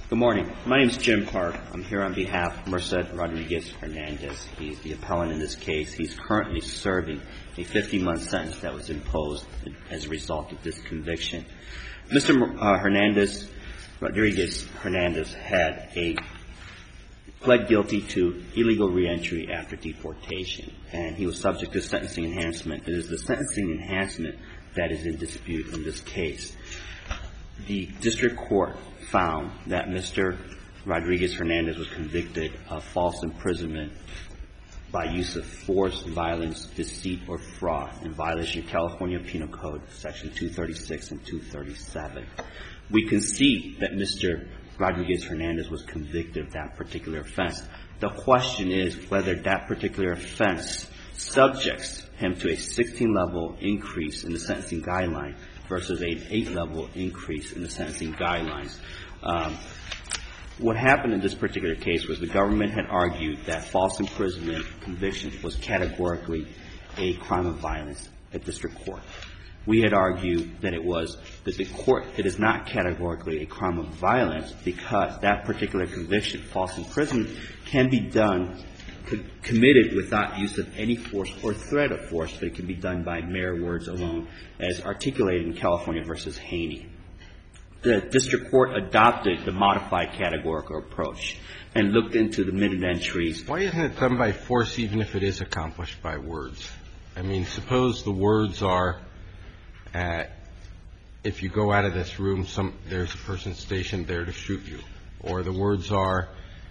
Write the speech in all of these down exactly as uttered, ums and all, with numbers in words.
Good morning. My name is Jim Park. I'm here on behalf of Merced Rodriguez-Hernandez. He's the appellant in this case. He's currently serving a fifty-month sentence that was imposed as a result of this conviction. Mister Uh, Hernandez, Rodriguez-Hernandez had a pled guilty to illegal reentry after deportation, and he was subject to sentencing enhancement. It is the sentencing enhancement that is in dispute in this case. The district court found that Mister Rodriguez-Hernandez was convicted of false imprisonment by use of force, violence, deceit, or fraud in violation of California Penal Code, Section two thirty-six and two thirty-seven. We concede that Mister Rodriguez-Hernandez was convicted of that particular offense. The question is whether that particular offense subjects him to a sixteen-level increase in the sentencing guideline versus an eight-level increase in the sentencing guidelines. Um, what happened in this particular case was the government had argued that false imprisonment conviction was categorically a crime of violence at district court. We had argued that it was that the court, it is not categorically a crime of violence because that particular conviction, false imprisonment, can be done, committed without use of any force or threat of force, but it can be done by mere words alone, as articulated in California versus Haney. The district court adopted the modified categorical approach and looked into the minute entries. Why isn't it done by force even if it is accomplished by words? I mean, suppose the words are, uh, if you go out of this room, some, there's a person stationed there to shoot you. Or the words are,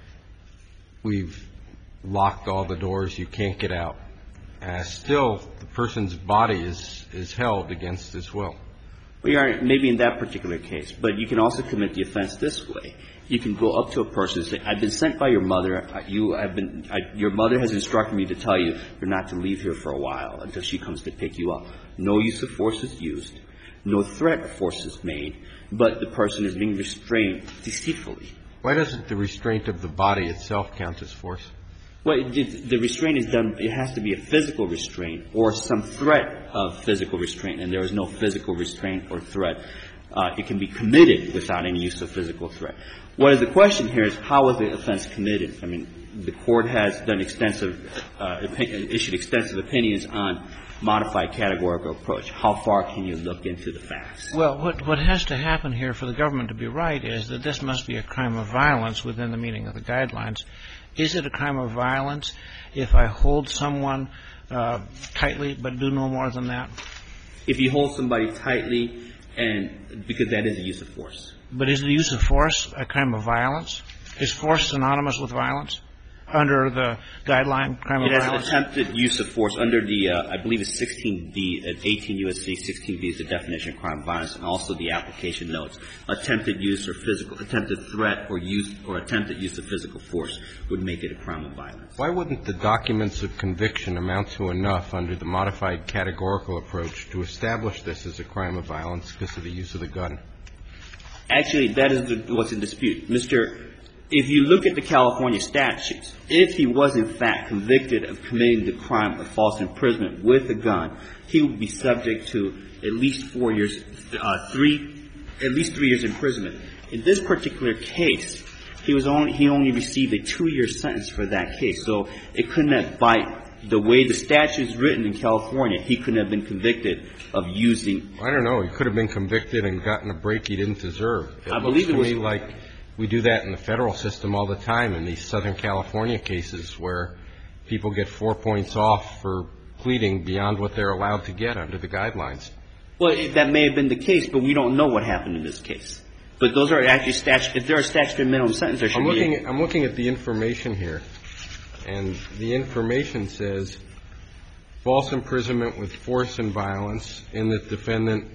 we've locked all the doors, you can't get out. Uh, still, the person's body is, is held against his will. We are maybe in that particular case, but you can also commit the offense this way. You can go up to a person and say, I've been sent by your mother. You have been, I, your mother has instructed me to tell you you're not to leave here for a while until she comes to pick you up. No use of force is used. No threat of force is made, but the person is being restrained deceitfully. Why doesn't the restraint of the body itself count as force? Well, it, the restraint is done, it has to be a physical restraint or some threat of physical restraint, and there is no physical restraint or threat. Uh, it can be committed without any use of physical threat. What is the question here is how was the offense committed? I mean, the court has done extensive, uh, opinion, issued extensive opinions on modified categorical approach. How far can you look into the facts? Well, what, what has to happen here for the government to be right is that this must be a crime of violence within the meaning of the guidelines. Is it a crime of violence if I hold someone uh, tightly but do no more than that? If you hold somebody tightly, and because that is a use of force. But is the use of force a crime of violence? Is force synonymous with violence under the guideline crime of violence? It has violence? Attempted use of force under the, uh, I believe it's sixteen B, at eighteen U S C sixteen B is the definition of crime of violence, and also the application notes. Attempted use or physical, attempted threat or use or attempted use of physical force would make it a crime of violence. Why wouldn't the documents of conviction amount to enough under the modified categorical approach to establish this as a crime of violence because of the use of the gun? Actually, that is the, what's in dispute. Mister If you look at the California statutes, if he was in fact convicted of committing the crime of false imprisonment with a gun, he would be subject to at least four years, uh, three, at least three years imprisonment. In this particular case, he was only, he only received a two-year sentence for that case. So it couldn't have, by the way the statute is written in California, he couldn't have been convicted of using. I don't know. He could have been convicted and gotten a break he didn't deserve. It I believe it was to me like we do that in the federal system all the time in these Southern California cases where people get four points off for pleading beyond what they're allowed to get under the guidelines. Well, it, that may have been the case, but we don't know what happened in this case. But those are actually statute. If there are statutory minimum sentence, there should I'm looking be. At, I'm looking at the information here, and the information says false imprisonment with force and violence in the defendant.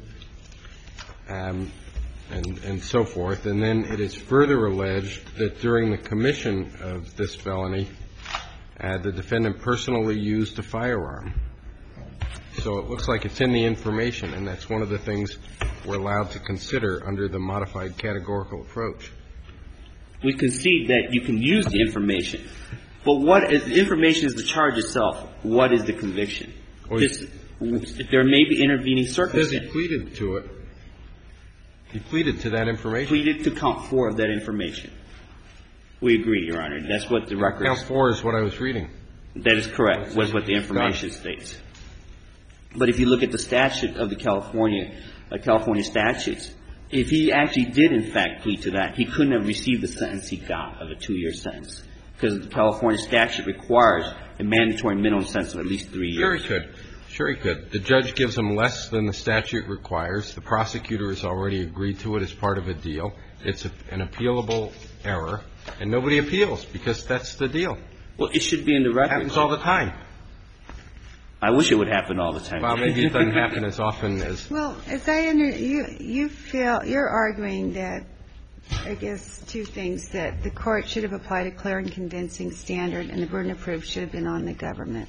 Um, And, and so forth. And then it is further alleged that during the commission of this felony, uh, the defendant personally used a firearm. So it looks like it's in the information, and that's one of the things we're allowed to consider under the modified categorical approach. We concede that you can use the information. But what is, the information is the charge itself. What is the conviction? Well, this, there may be intervening It says circumstances. he pleaded to it. He pleaded to that information. Pleaded to count four of that information. We agree, Your Honor. That's what the record. Count four is what I was reading. That is correct, was what the information states. But if you look at the statute of the California, uh, California statutes, if he actually did, in fact, plead to that, he couldn't have received the sentence he got of a two-year sentence, because the California statute requires a mandatory minimum sentence of at least three years. Sure he could. Sure he could. The judge gives him less than the statute requires. The prosecutor has already agreed to it as part of a deal. It's a, an appealable error, and nobody appeals because that's the deal. Well, it should be in the record. It happens all the time. I wish it would happen all the time. Well, maybe it doesn't happen as often as. Well, as I under you, you feel you're arguing that, I guess, two things, that the court should have applied a clear and convincing standard, and the burden of proof should have been on the government.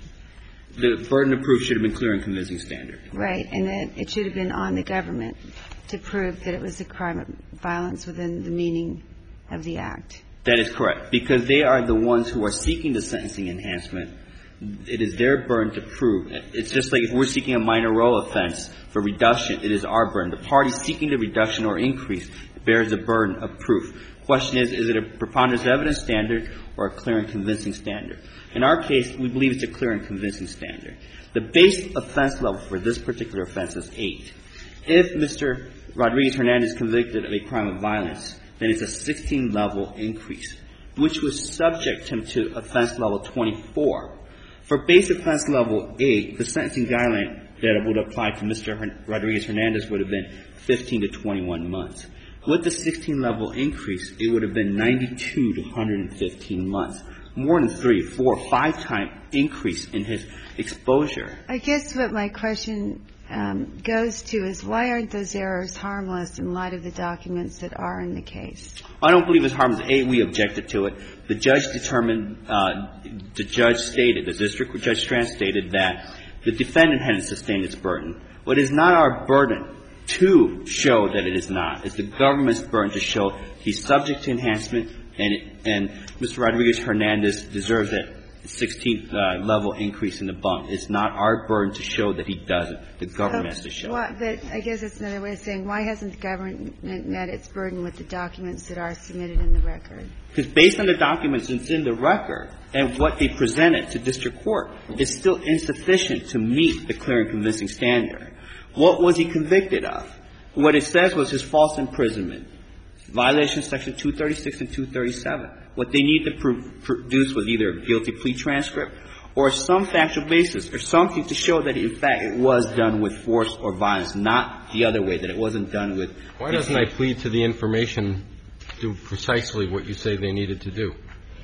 The burden of proof should have been clear and convincing standard. Right, and that it should have been on the government to prove that it was a crime of violence within the meaning of the act. That is correct, because they are the ones who are seeking the sentencing enhancement. It is their burden to prove. It's just like if we're seeking a minor role offense for reduction, it is our burden. The party seeking the reduction or increase bears the burden of proof. The question is, is it a preponderance of evidence standard or a clear and convincing standard? In our case, we believe it's a clear and convincing standard. The base offense level for this particular offense is eight. If Mister Rodriguez-Hernandez is convicted of a crime of violence, then it's a sixteen-level increase, which would subject him to offense level twenty-four. For base offense level eight, the sentencing guideline that would apply to Mister Rodriguez-Hernandez would have been fifteen to twenty-one months. With the sixteen-level increase, it would have been ninety-two to one hundred fifteen months. More than three, four, five-time increase in his exposure. I guess what my question um, goes to is, why aren't those errors harmless in light of the documents that are in the case? I don't believe it's harmless. A, we objected to it. The judge determined, uh, the judge stated, the district judge Strand stated that the defendant hadn't sustained its burden. But it is not our burden to show that it is not. It's the government's burden to show he's subject to enhancement, and it, and Mister Rodriguez-Hernandez deserves that sixteenth uh, level increase in the bump. It's not our burden to show that he doesn't. The government has to show why, it. But I guess that's another way of saying, why hasn't the government met its burden with the documents that are submitted in the record? Because based on the documents that's in the record and what they presented to district court, it's still insufficient to meet the clear and convincing standard. What was he convicted of? What it says was his false imprisonment, violation of section two thirty-six and two thirty-seven. What they need to pr- produce was either a guilty plea transcript or some factual basis or something to show that, in fact, it was done with force or violence, not the other way, that it wasn't done with. Why doesn't I plead to the information do precisely what you say they needed to do?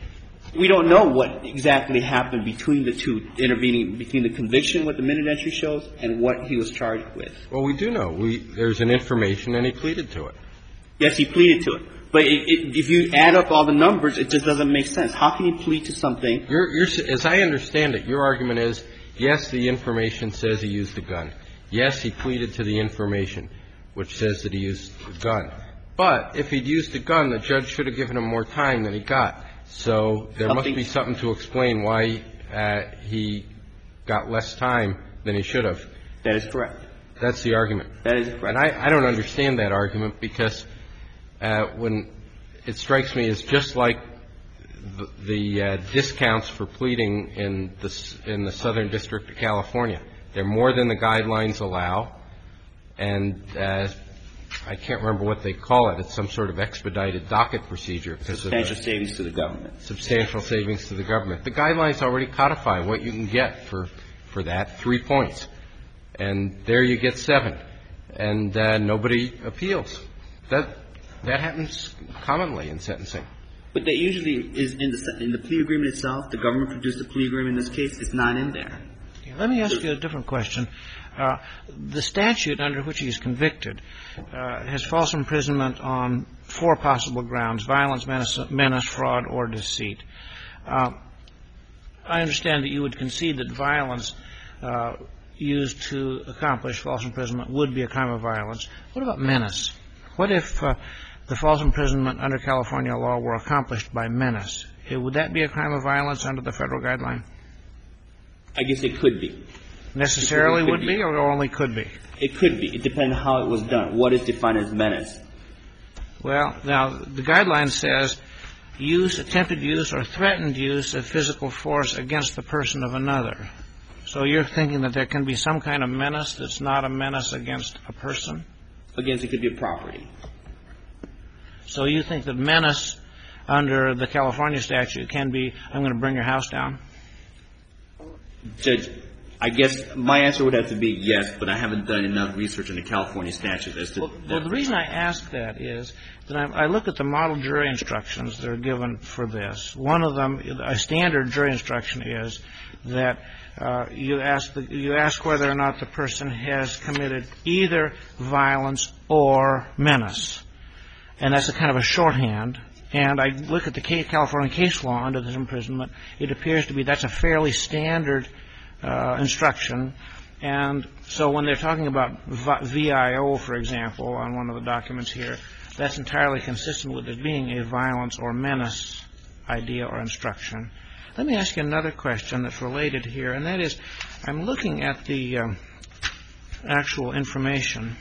We don't know what exactly happened between the two, intervening between the conviction, what the minute entry shows, and what he was charged with. Well, we do know. We, there's an information, and he pleaded to it. Yes, he pleaded to it. But it, it, if you add up all the numbers, it just doesn't make sense. How can you plead to something? You're, you're, as I understand it, your argument is, yes, the information says he used a gun. Yes, he pleaded to the information, which says that he used a gun. But if he'd used a gun, the judge should have given him more time than he got. So there Something. must be something to explain why uh, he got less time than he should have. That is correct. That's the argument. That is correct. And I, I don't understand that argument because uh, when it strikes me as just like the, the uh, discounts for pleading in the in the Southern District of California. They're more than the guidelines allow, and uh, I can't remember what they call it. It's some sort of expedited docket procedure. Substantial savings to the government. Substantial savings to the government. The guidelines already codify what you can get for, for that, three points. And there you get seven. And uh, nobody appeals. That that happens commonly in sentencing. But that usually is in the in the plea agreement itself. The government produced a plea agreement in this case. It's not in there. Let me ask you a different question. Uh, the statute under which he's convicted uh, has false imprisonment on four possible grounds: violence, menace, menace fraud, or deceit. Uh, I understand that you would concede that violence uh, used to accomplish false imprisonment would be a crime of violence. What about menace? What if uh, the false imprisonment under California law were accomplished by menace? Would that be a crime of violence under the federal guideline? I guess it could be. Necessarily It could would be. be, or only could be? It could be. It depends on how it was done. What is defined as menace? Well, now, the guideline says use, attempted use, or threatened use of physical force against the person of another. So you're thinking that there can be some kind of menace that's not a menace against a person? Against, it could be a property. So you think that menace under the California statute can be, I'm going to bring your house down? Judge, I guess my answer would have to be yes, but I haven't done enough research in the California statute as to... Well, well the reason I ask that is that I, I look at the model jury instructions that are given for this. One of them, a standard jury instruction is that uh, you ask the, you ask whether or not the person has committed either violence or menace. And that's a kind of a shorthand. And I look at the California case law under this imprisonment. It appears to be that's a fairly standard uh, instruction. And so when they're talking about V I O, for example, on one of the documents here, that's entirely consistent with it being a violence or menace idea or instruction. Let me ask you another question that's related here, and that is I'm looking at the um, actual information,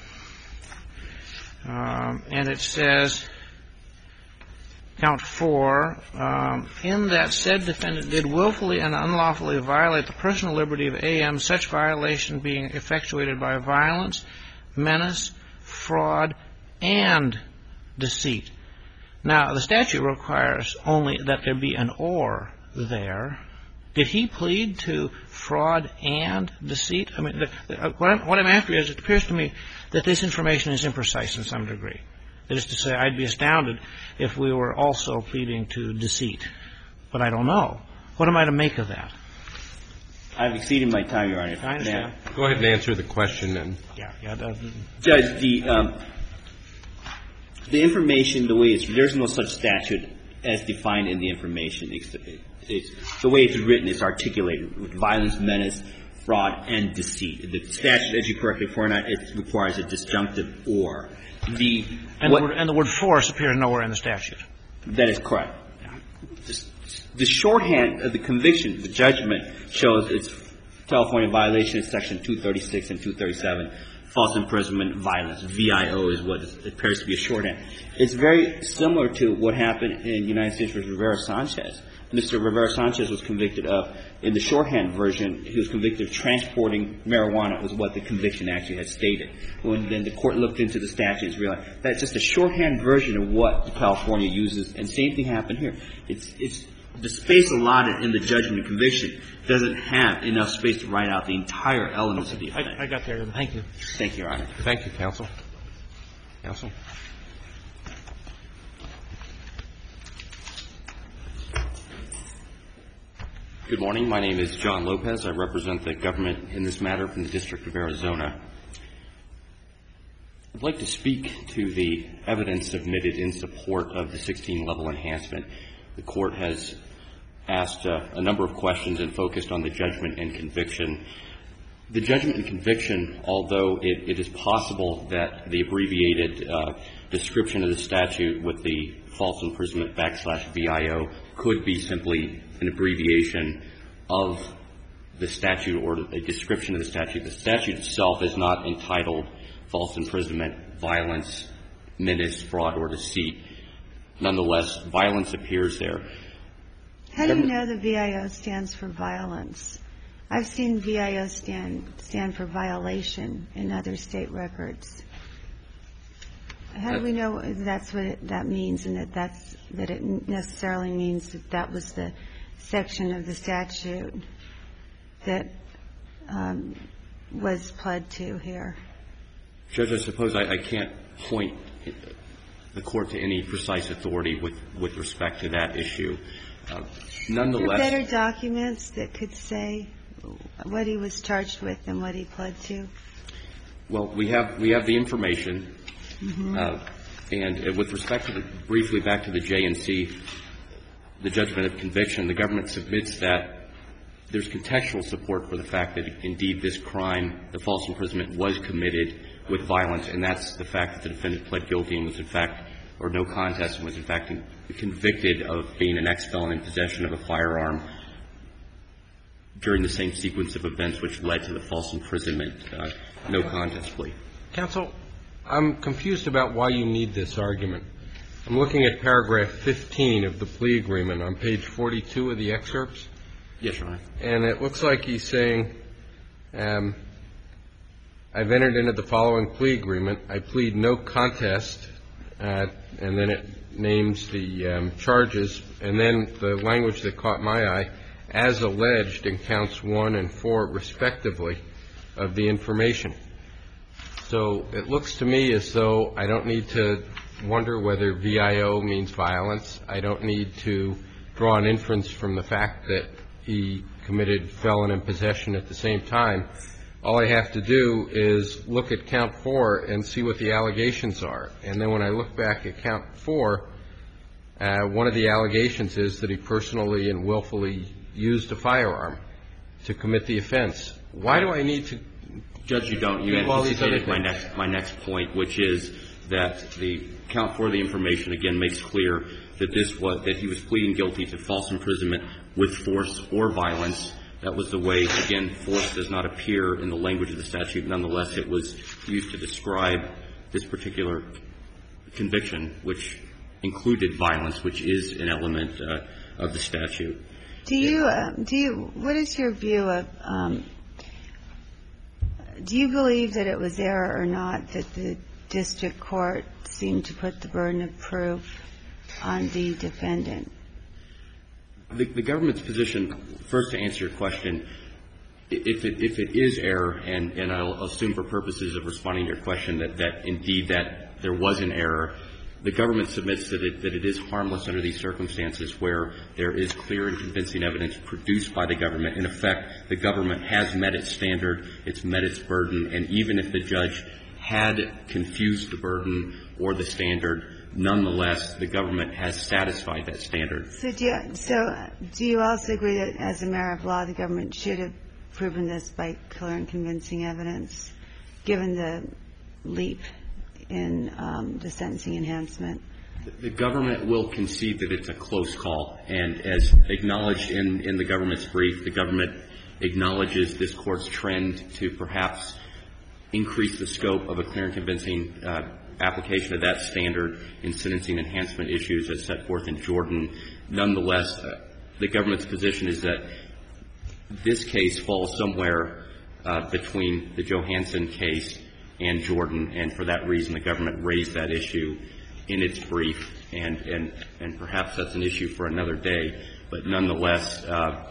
um, and it says, count four, um, in that said defendant did willfully and unlawfully violate the personal liberty of A M, such violation being effectuated by violence, menace, fraud, and deceit. Now, the statute requires only that there be an or there. Did he plead to fraud and deceit? I mean, the, the, what, I'm, what I'm after is it appears to me that this information is imprecise in some degree. That is to say, I'd be astounded if we were also pleading to deceit. But I don't know. What am I to make of that? I've exceeded my time, Your Honor. I understand. Go ahead and answer the question then. Yeah, yeah. The, Judge, the um, the information, the way it's, there's no such statute as defined in the information. It's, it's, the way it's written is articulated with violence, menace, fraud, and deceit. The statute, as you correctly pointed out, it requires a disjunctive or. The, and, what, the word, and the word force appears nowhere in the statute. That is correct. The, the shorthand of the conviction, the judgment, shows it's California violation of Section two thirty-six and two thirty-seven, false imprisonment, violence. V I O is what it appears to be a shorthand. It's very similar to what happened in United States v. Rivera-Sanchez. Mister Rivera-Sanchez was convicted of, in the shorthand version, he was convicted of transporting marijuana, was what the conviction actually had stated. When then the court looked into the statutes, realized that's just a shorthand version of what California uses, and same thing happened here. It's, it's the space allotted in the judgment and conviction doesn't have enough space to write out the entire elements of the offense. I, I got there. Thank you. Thank you, Your Honor. Thank you, counsel. Counsel. Good morning. My name is John Lopez. I represent the government in this matter from the District of Arizona. I'd like to speak to the evidence submitted in support of the sixteen-level enhancement. The Court has asked uh, a number of questions and focused on the judgment and conviction. The judgment and conviction, although it, it is possible that the abbreviated uh, description of the statute with the false imprisonment backslash V I O could be simply an abbreviation of the statute or a description of the statute. The statute itself is not entitled false imprisonment, violence, menace, fraud, or deceit. Nonetheless, violence appears there. How do you know the V I O stands for violence? I've seen V I O stand stand for violation in other state records. How do we know that's what it, that means, and that that's that it necessarily means that that was the section of the statute that um, was pled to here? Judge, I suppose I, I can't point the Court to any precise authority with, with respect to that issue. Uh, nonetheless, are there better documents that could say what he was charged with and what he pled to? Well, we have we have the information. Mm-hmm. Uh, and uh, with respect to the, briefly back to the J and C, the judgment of conviction, the government submits that there's contextual support for the fact that indeed this crime, the false imprisonment, was committed with violence, and that's the fact that the defendant pled guilty and was in fact, or no contest, and was in fact convicted of being an ex-felon in possession of a firearm during the same sequence of events which led to the false imprisonment, uh, no contest plea. Counsel, I'm confused about why you need this argument. I'm looking at paragraph fifteen of the plea agreement on page forty-two of the excerpts. Yes, Your Honor. And it looks like he's saying, um, I've entered into the following plea agreement. I plead no contest, uh, and then it names the um, charges, and then the language that caught my eye, as alleged in counts one and four, respectively, of the information. So it looks to me as though I don't need to wonder whether V I O means violence. I don't need to draw an inference from the fact that he committed felon in possession at the same time. All I have to do is look at count four and see what the allegations are. And then when I look back at count four, uh, one of the allegations is that he personally and willfully used a firearm to commit the offense. Why do I need to? Judge, you don't. You anticipated my next, my next point, which is that the count for the information, again, makes clear that this was, that he was pleading guilty to false imprisonment with force or violence. That was the way, again, force does not appear in the language of the statute. Nonetheless, it was used to describe this particular conviction, which included violence, which is an element uh, of the statute. Do you, uh, do you, what is your view of, um, do you believe that it was error or not that the district court seemed to put the burden of proof on the defendant? The, the government's position, first to answer your question, if it, if it is error, and, and I'll assume for purposes of responding to your question that, that indeed that there was an error, the government submits that it, that it is harmless under these circumstances where there is clear and convincing evidence produced by the government. In effect, the government has met its standard, it's met its burden, and even if the judge had confused the burden or the standard, nonetheless, the government has satisfied that standard. So do you, so do you also agree that as a matter of law, the government should have proven this by clear and convincing evidence, given the leap in um, the sentencing enhancement? The government will concede that it's a close call. And as acknowledged in, in the government's brief, the government acknowledges this Court's trend to perhaps increase the scope of a clear and convincing uh, application of that standard in sentencing enhancement issues as set forth in Jordan. Nonetheless, uh, the government's position is that this case falls somewhere uh, between the Johansson case and Jordan, and for that reason the government raised that issue in its brief, and, and, and perhaps that's an issue for another day. But nonetheless, uh,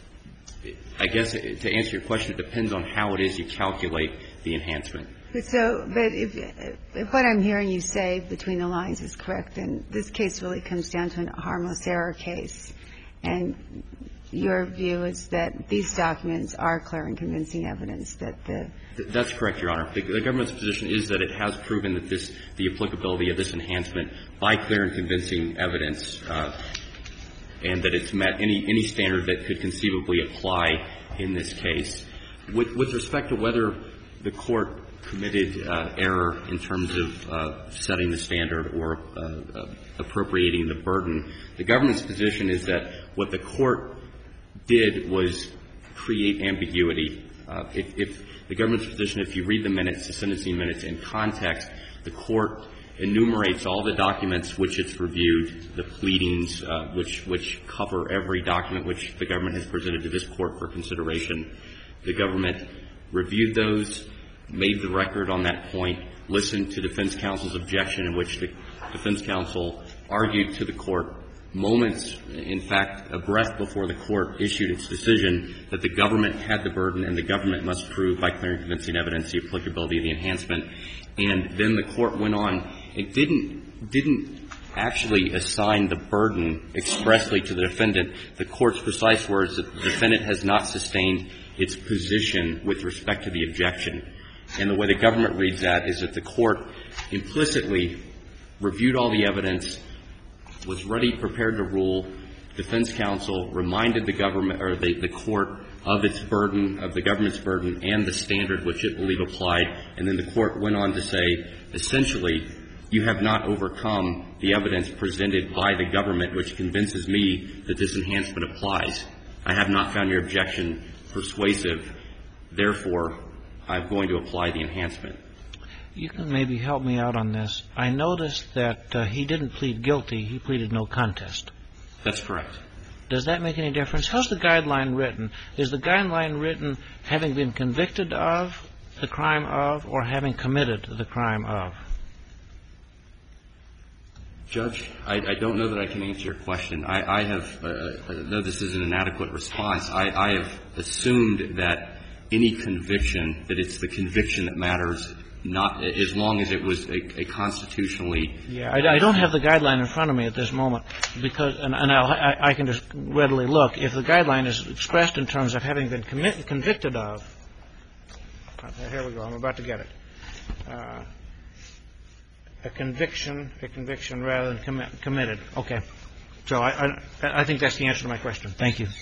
I guess to answer your question, it depends on how it is you calculate the enhancement. But so, but if, if what I'm hearing you say between the lines is correct, then this case really comes down to a harmless error case. And your view is that these documents are clear and convincing evidence that the That's correct, Your Honor. The, the government's position is that it has proven that this, the applicability of this enhancement by clear and convincing evidence, uh, and that it's met any, any standard that could conceivably apply in this case. With, with respect to whether the Court committed uh, error in terms of uh, setting the standard or uh, uh, appropriating the burden, the government's position is that what the Court did was create ambiguity. Uh, if, if the government's position, if you read the minutes, the sentencing minutes in context, the Court enumerates all the documents which it's reviewed, the pleadings uh, which which cover every document which the government has presented to this Court for consideration. The government reviewed those, made the record on that point, listened to defense counsel's objection in which the defense counsel argued to the Court moments, in fact, a breath before the Court issued its decision that the government had the burden and the government must prove by clear and convincing evidence the applicability of the enhancement. And then the Court went on. It didn't didn't actually assign the burden expressly to the defendant. The Court's precise words that the defendant has not sustained its position with respect to the objection. And the way the government reads that is that the Court implicitly reviewed all the evidence, was ready, prepared to rule. Defense counsel reminded the government or the, the Court of its burden, of the government's burden, and the standard which it believed applied. And then the Court went on to say, essentially, you have not overcome the evidence presented by the government which convinces me that this enhancement applies. I have not found your objection persuasive. Therefore, I'm going to apply the enhancement. You can maybe help me out on this. I noticed that uh, he didn't plead guilty. He pleaded no contest. That's correct. Does that make any difference? How's the guideline written? Is the guideline written having been convicted of the crime of or having committed the crime of? Judge, I, I don't know that I can answer your question. I, I have, uh, though this is an inadequate response, I, I have assumed that any conviction, that it's the conviction that matters, not as long as it was a, a constitutionally. Yeah, I, I don't have the guideline in front of me at this moment because, and, and I'll, I, I can just readily look. If the guideline is expressed in terms of having been commit, convicted of, here we go. I'm about to get it. Uh, a conviction, a conviction rather than commit, committed. Okay. So I, I, I think that's the answer to my question. Thank you.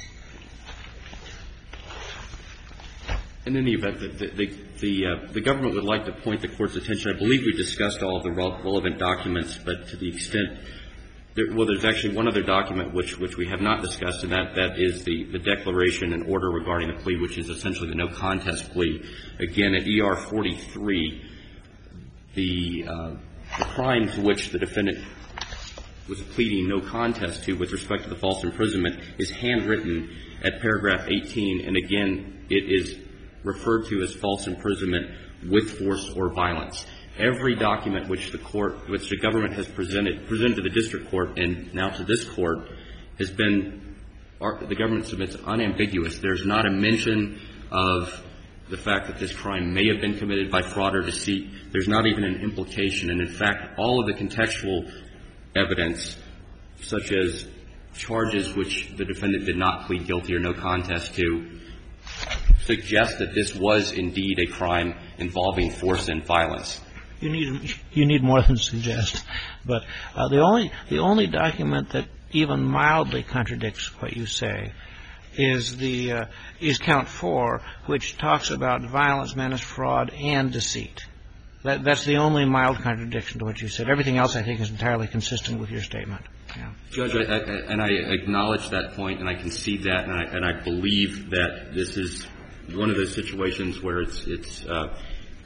In any event, the the the, uh, the government would like to point the Court's attention. I believe we discussed all of the relevant documents, but to the extent there, well, there's actually one other document which which we have not discussed, and that that is the the declaration and order regarding the plea, which is essentially the no contest plea. Again, at E R forty-three, the uh, the crime to which the defendant was pleading no contest to with respect to the false imprisonment is handwritten at paragraph eighteen, and again, it is referred to as false imprisonment with force or violence. Every document which the court, which the government has presented, presented to the district court and now to this court has been, the government submits unambiguous. There's not a mention of the fact that this crime may have been committed by fraud or deceit. There's not even an implication. And in fact, all of the contextual evidence, such as charges which the defendant did not plead guilty or no contest to, suggest that this was indeed a crime involving force and violence. You need you need more than suggest, but uh, the only the only document that even mildly contradicts what you say is the uh, is count four, which talks about violence, menace, fraud, and deceit. That, that's the only mild contradiction to what you said. Everything else, I think, is entirely consistent with your statement. Yeah. Judge, I, I, and I acknowledge that point, and I concede that, and I, and I believe that this is one of those situations where it's it's uh,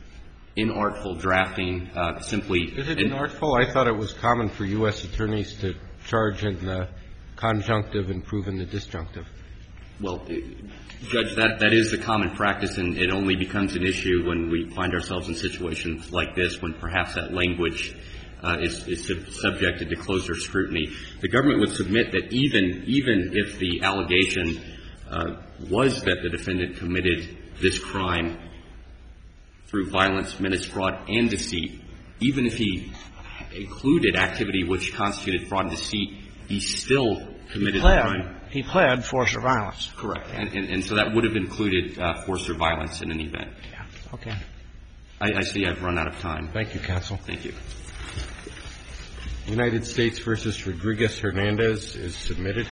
inartful drafting, uh, simply. Is it inartful? I thought it was common for U S attorneys to charge in the conjunctive and prove in the disjunctive. Well, Judge, that that is the common practice, and it only becomes an issue when we find ourselves in situations like this, when perhaps that language uh, is, is sub- subjected to closer scrutiny. The government would submit that even even if the allegation uh, was that the defendant committed this crime through violence, menace, fraud, and deceit, even if he included activity which constituted fraud and deceit, he still committed the crime. He pled force or violence. Correct. And, and, and so that would have included uh, force or violence in any event. Yeah. Okay. I, I see I've run out of time. Thank you, counsel. Thank you. United States versus Rodriguez Hernandez is submitted.